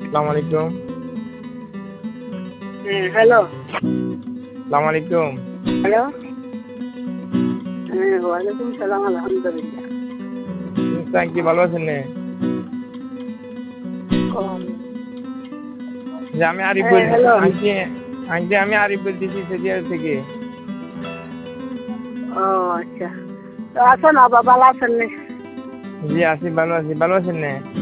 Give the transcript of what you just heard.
আসসালামু আলাইকুম। হ্যালো। আসসালামু আলাইকুম। হ্যালো। ওয়ালাইকুম সালাম, আলহামদুলিল্লাহ। আন্টি ভালো আছেন নে? যে আমি আরিফ হ্যালো। আন্টি আন্টি আমি আরিফ বলতেছি সেদিয়ার থেকে। ও আচ্ছা, তো আছেন, আবার ভালো আছেন নে? জি আছি, ভালো আছি। ভালো আছেন নে?